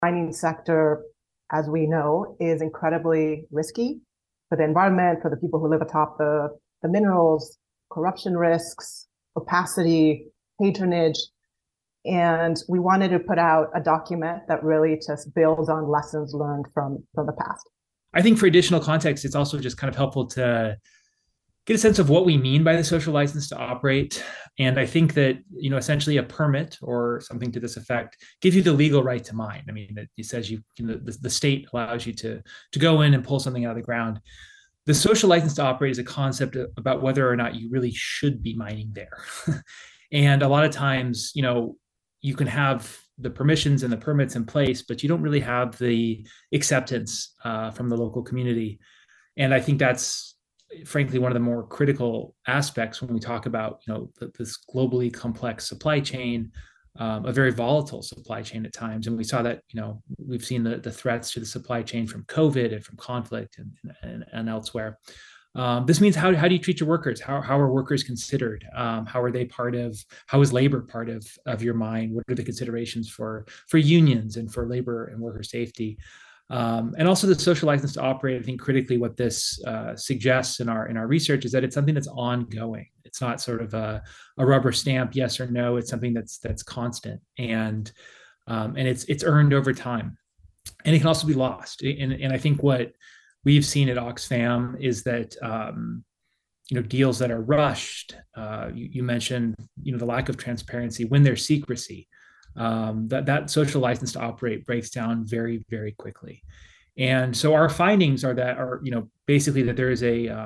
Mining sector, as we know, is incredibly risky for the environment, for the people who live atop the minerals, corruption risks, opacity, patronage. And we wanted to put out a document that really just builds on lessons learned from the past. I think for additional context, it's also just kind of helpful to get a sense of what we mean by the social license to operate. And I think that, essentially a permit or something to this effect gives you the legal right to mine. I mean, it says the state allows you to go in and pull something out of the ground. The social license to operate is a concept about whether or not you really should be mining there. And a lot of times, you can have the permissions and the permits in place, but you don't really have the acceptance from the local community. And I think that's frankly one of the more critical aspects when we talk about this globally complex supply chain, a very volatile supply chain at times. And we saw that we've seen the threats to the supply chain from COVID and from conflict and elsewhere. This means how do you treat your workers? How are workers considered? How are they how is labor part of your mine? What are the considerations for unions and for labor and worker safety? And also the social license to operate. I think critically what this suggests in our research is that it's something that's ongoing. It's not sort of a rubber stamp, yes or no. It's something that's constant and it's earned over time, and it can also be lost. And I think what we've seen at Oxfam is that deals that are rushed. You mentioned the lack of transparency when there's secrecy. That social license to operate breaks down very, very quickly. And so our findings are basically that there is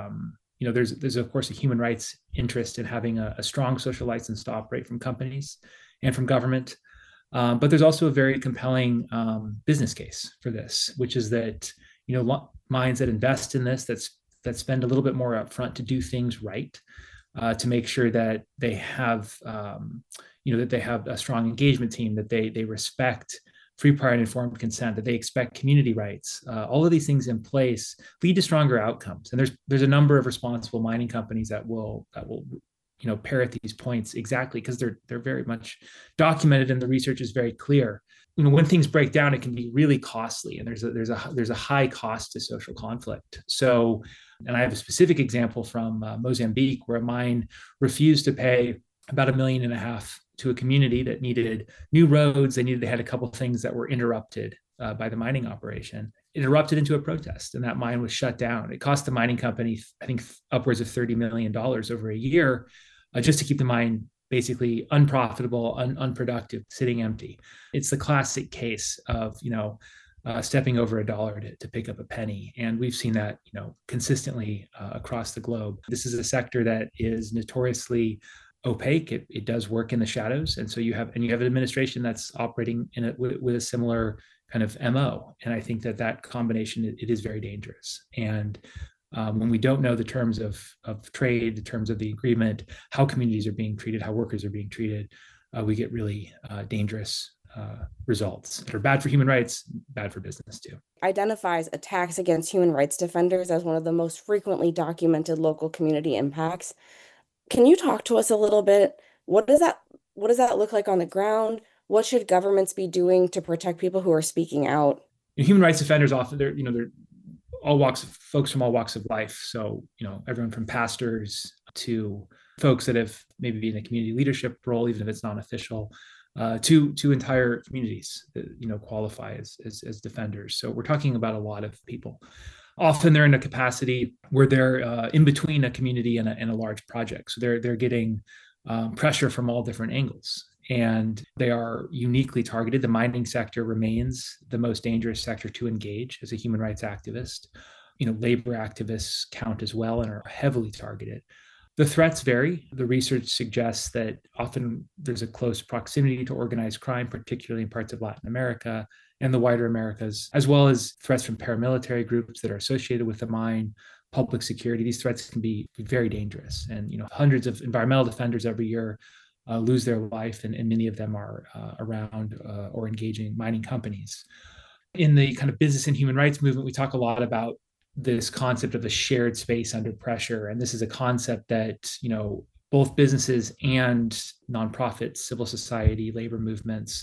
there's of course a human rights interest in having a strong social license to operate from companies and from government. But there's also a very compelling business case for this, which is that mines that invest in this, that spend a little bit more upfront to do things right, to make sure that they have that they have a strong engagement team, that they respect free, prior, and informed consent, that they expect community rights. All of these things in place lead to stronger outcomes. And there's a number of responsible mining companies that will parrot these points exactly because they're very much documented and the research is very clear. When things break down, it can be really costly, and there's a high cost to social conflict. So, and I have a specific example from Mozambique, where a mine refused to pay about $1.5 million to a community that needed new roads. They had a couple of things that were interrupted by the mining operation. It erupted into a protest, and that mine was shut down. It cost the mining company, I think, upwards of $30 million over a year, just to keep the mine basically unprofitable, unproductive, sitting empty. It's the classic case of stepping over a dollar to pick up a penny, and we've seen that consistently across the globe. This is a sector that is notoriously opaque. It does work in the shadows, and so you have an administration that's operating in it with a similar kind of MO. And I think that combination, it is very dangerous. And when we don't know the terms of trade, the terms of the agreement, how communities are being treated, how workers are being treated, we get really dangerous results that are bad for human rights, bad for business too. Identifies attacks against human rights defenders as one of the most frequently documented local community impacts. Can you talk to us a little bit? What does that look like on the ground? What should governments be doing to protect people who are speaking out? Human rights defenders often they're folks from all walks of life. So, everyone from pastors to folks that have maybe been in a community leadership role, even if it's non-official, to entire communities that, qualify as defenders. So we're talking about a lot of people. Often they're in a capacity where they're in between a community and a large project. So they're getting pressure from all different angles, and they are uniquely targeted. The mining sector remains the most dangerous sector to engage as a human rights activist. Labor activists count as well and are heavily targeted. The threats vary. The research suggests that often there's a close proximity to organized crime, particularly in parts of Latin America and the wider Americas, as well as threats from paramilitary groups that are associated with the mine, public security. These threats can be very dangerous. And hundreds of environmental defenders every year lose their life, and many of them are around or engaging mining companies. In the kind of business and human rights movement, we talk a lot about this concept of a shared space under pressure. And this is a concept that, both businesses and nonprofits, civil society, labor movements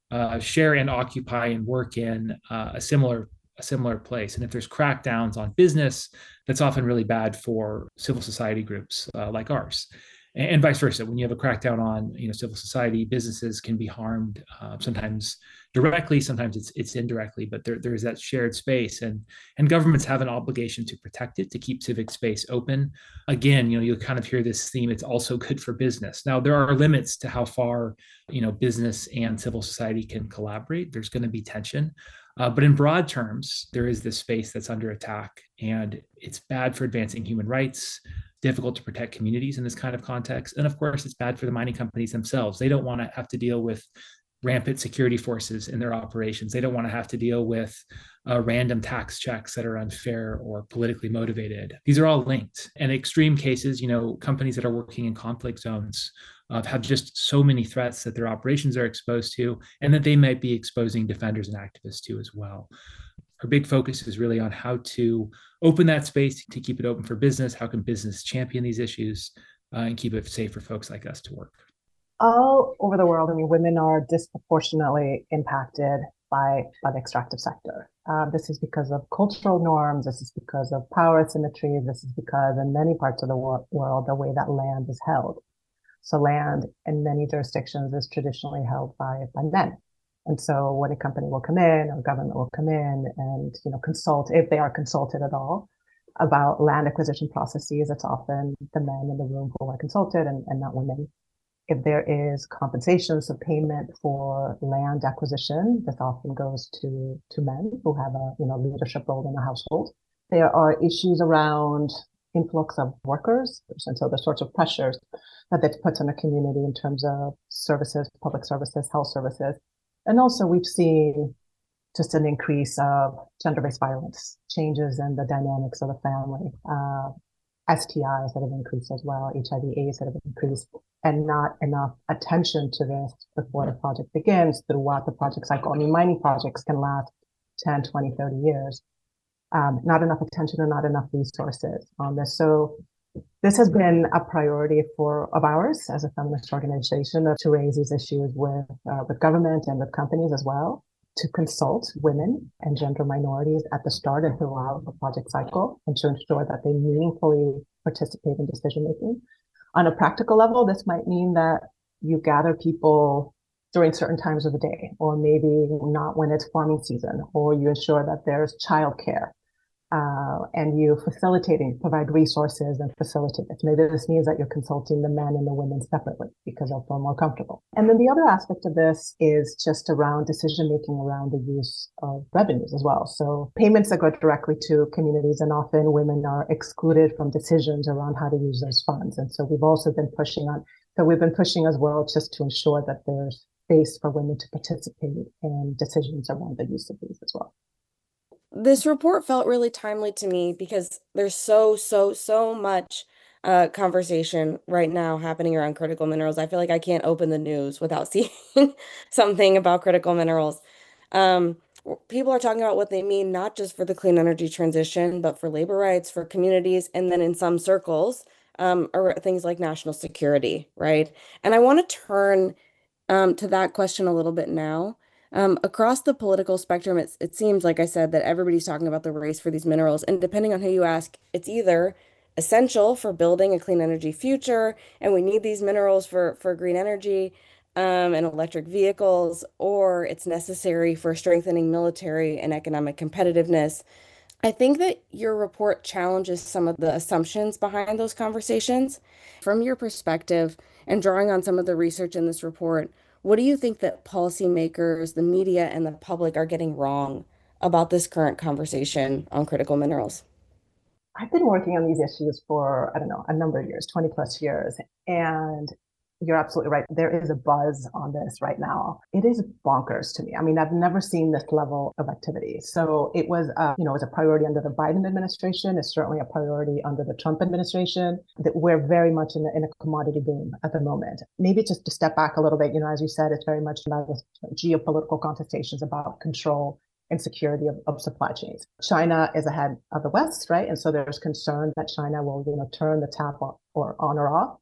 share and occupy and work in a similar place. And if there's crackdowns on business, that's often really bad for civil society groups like ours. And vice versa. When you have a crackdown on civil society, businesses can be harmed, sometimes directly, sometimes it's indirectly, but there is that shared space, and governments have an obligation to protect it, to keep civic space open. Again, you'll kind of hear this theme: it's also good for business. Now, there are limits to how far business and civil society can collaborate. There's going to be tension. But in broad terms, there is this space that's under attack, and it's bad for advancing human rights, difficult to protect communities in this kind of context. And of course, it's bad for the mining companies themselves. They don't want to have to deal with rampant security forces in their operations. They don't want to have to deal with random tax checks that are unfair or politically motivated. These are all linked. And extreme cases, companies that are working in conflict zones have just so many threats that their operations are exposed to, and that they might be exposing defenders and activists to as well. Our big focus is really on how to open that space to keep it open for business. How can business champion these issues and keep it safe for folks like us to work? All over the world, women are disproportionately impacted by the extractive sector. This is because of cultural norms. This is because of power asymmetry. This is because in many parts of the world, the way that land is held. So land in many jurisdictions is traditionally held by men. And so when a company will come in or government will come in and, consult, if they are consulted at all about land acquisition processes, it's often the men in the room who are consulted and not women. If there is compensation, so payment for land acquisition, this often goes to men who have a, leadership role in the household. There are issues around influx of workers, and so the sorts of pressures that puts on a community in terms of services, public services, health services. And also we've seen just an increase of gender-based violence, changes in the dynamics of the family, STIs that have increased as well, HIV/AIDS that have increased, and not enough attention to this before the project begins throughout the project cycle. Mining projects can last 10, 20, 30 years. Not enough attention and not enough resources on this. So this has been a priority of ours as a feminist organization to raise these issues with government and with companies as well, to consult women and gender minorities at the start and throughout the project cycle, and to ensure that they meaningfully participate in decision making. On a practical level, this might mean that you gather people during certain times of the day, or maybe not when it's farming season, or you ensure that there's childcare. And you provide resources and facilitate it. Maybe this means that you're consulting the men and the women separately because they'll feel more comfortable. And then the other aspect of this is just around decision-making around the use of revenues as well. So payments that go directly to communities, and often women are excluded from decisions around how to use those funds. And so we've also been pushing as well just to ensure that there's space for women to participate in decisions around the use of these as well. This report felt really timely to me because there's so much conversation right now happening around critical minerals. I feel like I can't open the news without seeing something about critical minerals. People are talking about what they mean, not just for the clean energy transition, but for labor rights, for communities, and then in some circles, or things like national security, right? And I want to turn to that question a little bit now. Across the political spectrum, it seems, like I said, that everybody's talking about the race for these minerals. And depending on who you ask, it's either essential for building a clean energy future, and we need these minerals for green energy and electric vehicles, or it's necessary for strengthening military and economic competitiveness. I think that your report challenges some of the assumptions behind those conversations. From your perspective, and drawing on some of the research in this report, what do you think that policymakers, the media, and the public are getting wrong about this current conversation on critical minerals? I've been working on these issues for, a number of years, 20 plus years. And you're absolutely right. There is a buzz on this right now. It is bonkers to me. I've never seen this level of activity. So it was, it was a priority under the Biden administration. It's certainly a priority under the Trump administration. That we're very much in a commodity boom at the moment. Maybe just to step back a little bit, as you said, it's very much about geopolitical contestations about control and security of supply chains. China is ahead of the West, right? And so there's concern that China will, turn the tap on or off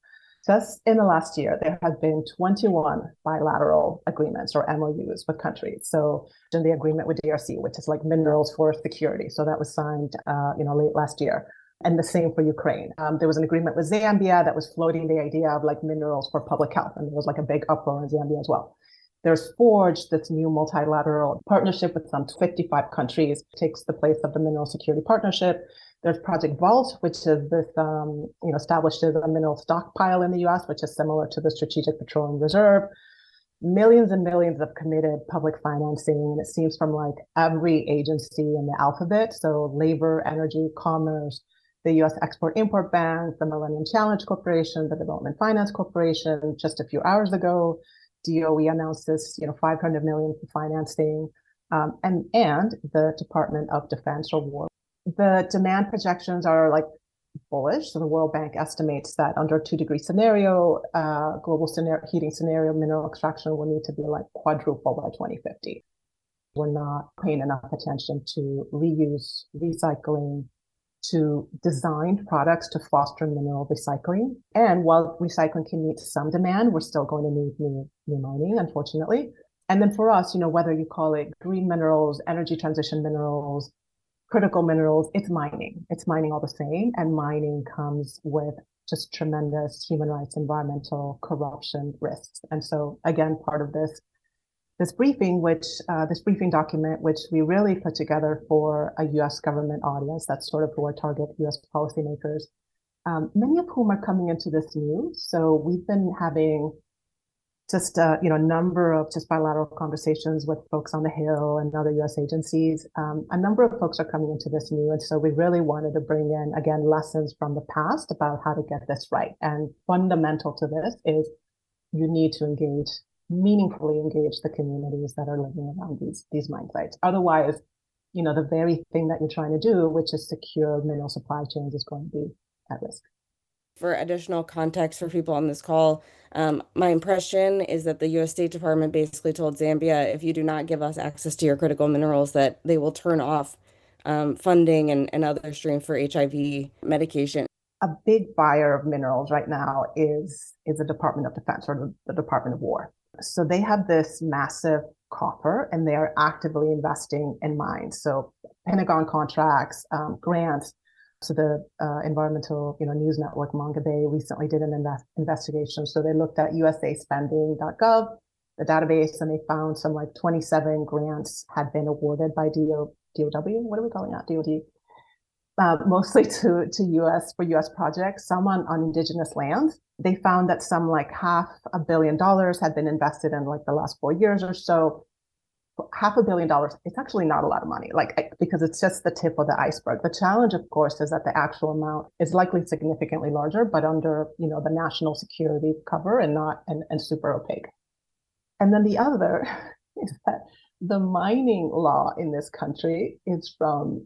Just in the last year, there have been 21 bilateral agreements or MOUs with countries. So in the agreement with DRC, which is like minerals for security. So that was signed, late last year. And the same for Ukraine. There was an agreement with Zambia that was floating the idea of like minerals for public health. And there was like a big uproar in Zambia as well. There's Forged, this new multilateral partnership with some 55 countries, takes the place of the Mineral Security Partnership. There's Project Vault, which is this, establishes a mineral stockpile in the US, which is similar to the Strategic Petroleum Reserve. Millions and millions of committed public financing. And it seems from like every agency in the alphabet. So labor, energy, commerce, the US Export-Import Bank, the Millennium Challenge Corporation, the Development Finance Corporation. Just a few hours ago, DOE announced this, $500 million for financing, and the Department of Defense or War. The demand projections are like bullish. So the World Bank estimates that under 2-degree scenario, global heating scenario, mineral extraction will need to be like quadruple by 2050. We're not paying enough attention to reuse, recycling, to designed products to foster mineral recycling. And while recycling can meet some demand, we're still going to need new mining, unfortunately. And then for us, whether you call it green minerals, energy transition minerals, critical minerals, it's mining. It's mining all the same. And mining comes with just tremendous human rights, environmental, corruption risks. And so again, part of this briefing document, which we really put together for a US government audience, that's sort of who our target US policymakers, many of whom are coming into this new. So we've been having just a number of just bilateral conversations with folks on the Hill and other US agencies. A number of folks are coming into this new. And so we really wanted to bring in, again, lessons from the past about how to get this right. And fundamental to this is you need to meaningfully engage the communities that are living around these mine sites. Otherwise, the very thing that you're trying to do, which is secure mineral supply chains, is going to be at risk. For additional context for people on this call, my impression is that the U.S. State Department basically told Zambia, if you do not give us access to your critical minerals, that they will turn off funding and other streams for HIV medication. A big buyer of minerals right now is the Department of Defense or the Department of War. So they have this massive copper and they are actively investing in mines. So Pentagon contracts, grants. So the environmental news network Mongabay recently did an investigation. So they looked at usaspending.gov, the database, and they found some like 27 grants had been awarded by DOW. What are we calling that? DOD. Mostly to US projects, some on indigenous lands. They found that some like $500 million had been invested in like the last 4 years or so. $500 million, it's actually not a lot of money, because it's just the tip of the iceberg. The challenge, of course, is that the actual amount is likely significantly larger, but under the national security cover and not and super opaque. And then the other is that the mining law in this country is from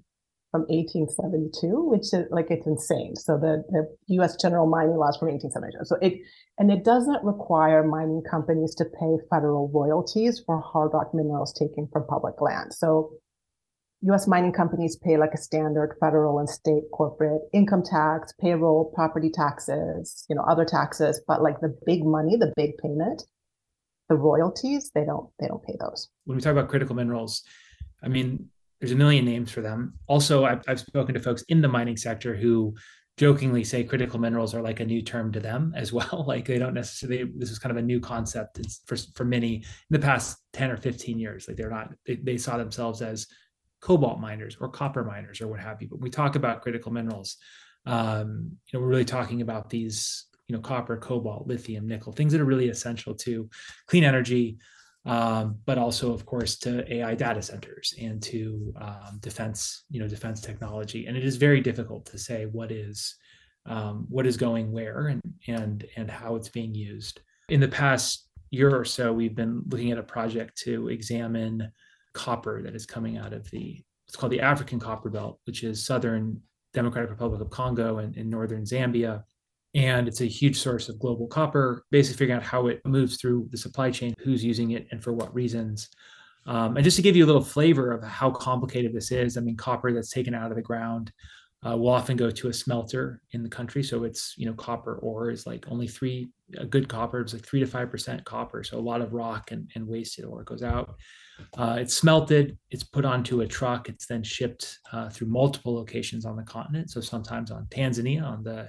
1872, which is it's insane. So the US general mining laws from 1872. So it doesn't require mining companies to pay federal royalties for hard rock minerals taken from public land. So US mining companies pay like a standard federal and state corporate income tax, payroll, property taxes, other taxes, but like the big money, the big payment, the royalties, they don't pay those. When we talk about critical minerals, I mean, there's a million names for them. Also, I've spoken to folks in the mining sector who jokingly say critical minerals are like a new term to them as well. Like they don't necessarily, this is kind of a new concept for many in the past 10 or 15 years. Like they saw themselves as cobalt miners or copper miners or what have you. But we talk about critical minerals. We're really talking about these, copper, cobalt, lithium, nickel, things that are really essential to clean energy, but also, of course, to AI data centers and to defense technology. And it is very difficult to say what is going where and how it's being used. In the past year or so, we've been looking at a project to examine copper that is coming out of it's called the African Copper Belt, which is southern Democratic Republic of Congo and in northern Zambia. And it's a huge source of global copper, basically figuring out how it moves through the supply chain, who's using it and for what reasons. And just to give you a little flavor of how complicated this is, I mean, copper that's taken out of the ground will often go to a smelter in the country. So it's, copper ore is like only a good copper is like 3 to 5% copper. So a lot of rock and wasted ore goes out. It's smelted, it's put onto a truck, it's then shipped through multiple locations on the continent. So sometimes on Tanzania,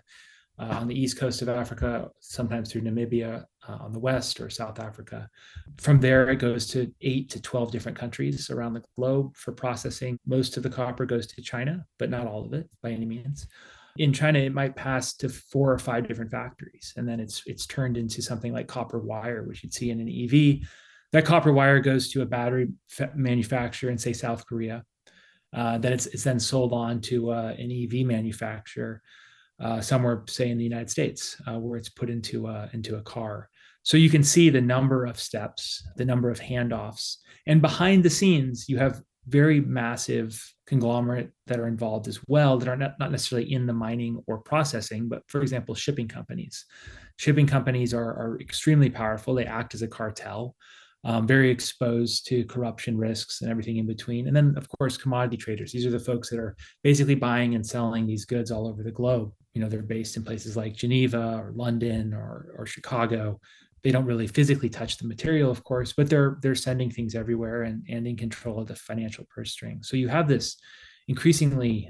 on the east coast of Africa, sometimes through Namibia on the west, or South Africa. From there, it goes to 8 to 12 different countries around the globe for processing. Most of the copper goes to China, but not all of it by any means. In China, it might pass to 4 or 5 different factories, and then it's turned into something like copper wire, which you'd see in an EV. That copper wire goes to a battery manufacturer in, say, South Korea. Then it's then sold on to an EV manufacturer somewhere, say, in the United States, where it's put into a car. So you can see the number of steps, the number of handoffs, and behind the scenes, you have very massive conglomerate that are involved as well, that are not necessarily in the mining or processing, but for example, shipping companies. Shipping companies are extremely powerful. They act as a cartel. Very exposed to corruption risks and everything in between. And then, of course, commodity traders. These are the folks that are basically buying and selling these goods all over the globe. They're based in places like Geneva or London or Chicago. They don't really physically touch the material, of course, but they're sending things everywhere and in control of the financial purse string. So you have this increasingly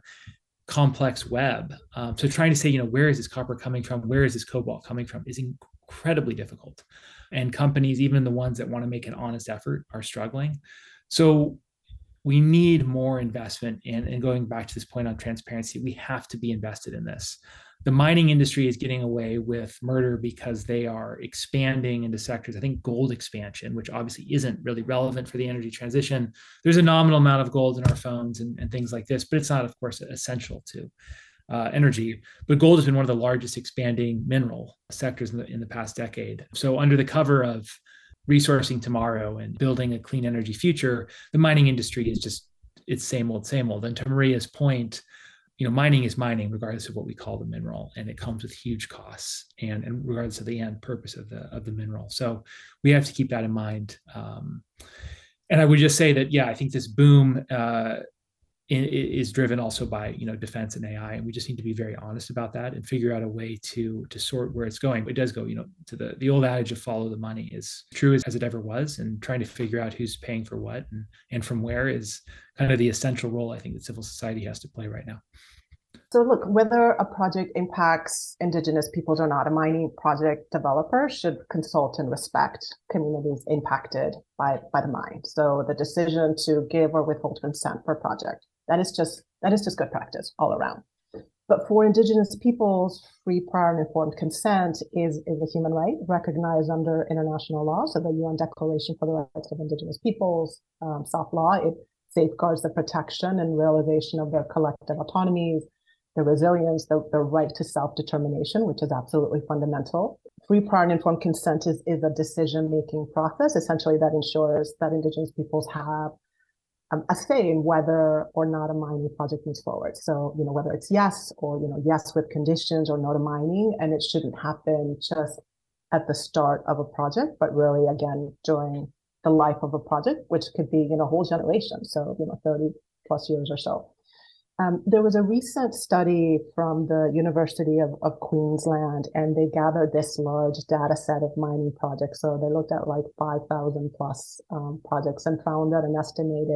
complex web. So trying to say, where is this copper coming from? Where is this cobalt coming from? Is incredibly difficult. And companies, even the ones that want to make an honest effort, are struggling. So we need more investment. And going back to this point on transparency, we have to be invested in this. The mining industry is getting away with murder because they are expanding into sectors. I think gold expansion, which obviously isn't really relevant for the energy transition. There's a nominal amount of gold in our phones and things like this, but it's not, of course, essential to energy. But gold has been one of the largest expanding mineral sectors in the past decade. So under the cover of resourcing tomorrow and building a clean energy future, the mining industry is just, it's same old, same old. And to Maria's point, mining is mining regardless of what we call the mineral, and it comes with huge costs and regardless of the end purpose of the mineral. So we have to keep that in mind. And I would just say that, I think this boom is driven also by defense and AI, and we just need to be very honest about that and figure out a way to sort where it's going. But it does go, to the old adage of follow the money is true as it ever was, and trying to figure out who's paying for what and from where is kind of the essential role I think that civil society has to play right now. So look, whether a project impacts Indigenous peoples or not, a mining project developer should consult and respect communities impacted by the mine. So the decision to give or withhold consent for a project, that is just good practice all around. But for Indigenous peoples, free, prior, and informed consent is a human right recognized under international law. So the UN Declaration for the Rights of Indigenous Peoples, soft law, it safeguards the protection and realization of their collective autonomies, the resilience, the right to self-determination, which is absolutely fundamental. Free, prior, and informed consent is a decision-making process, essentially, that ensures that Indigenous peoples have a say in whether or not a mining project moves forward. So, whether it's yes or, yes with conditions or no to mining, and it shouldn't happen just at the start of a project, but really, again, during the life of a project, which could be, a whole generation. So, 30 plus years or so. There was a recent study from the University of Queensland, and they gathered this large data set of mining projects. So they looked at like 5,000 plus projects and found that an estimated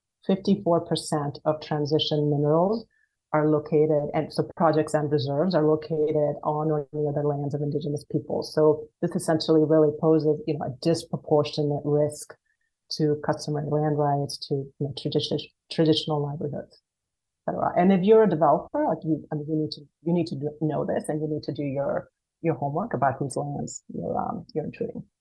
54% of transition minerals are located, and so projects and reserves are located on or near the lands of Indigenous peoples. So this essentially really poses, a disproportionate risk to customary land rights, to traditional livelihoods. And if you're a developer, like you need to know this, and you need to do your homework about whose lands you're intruding.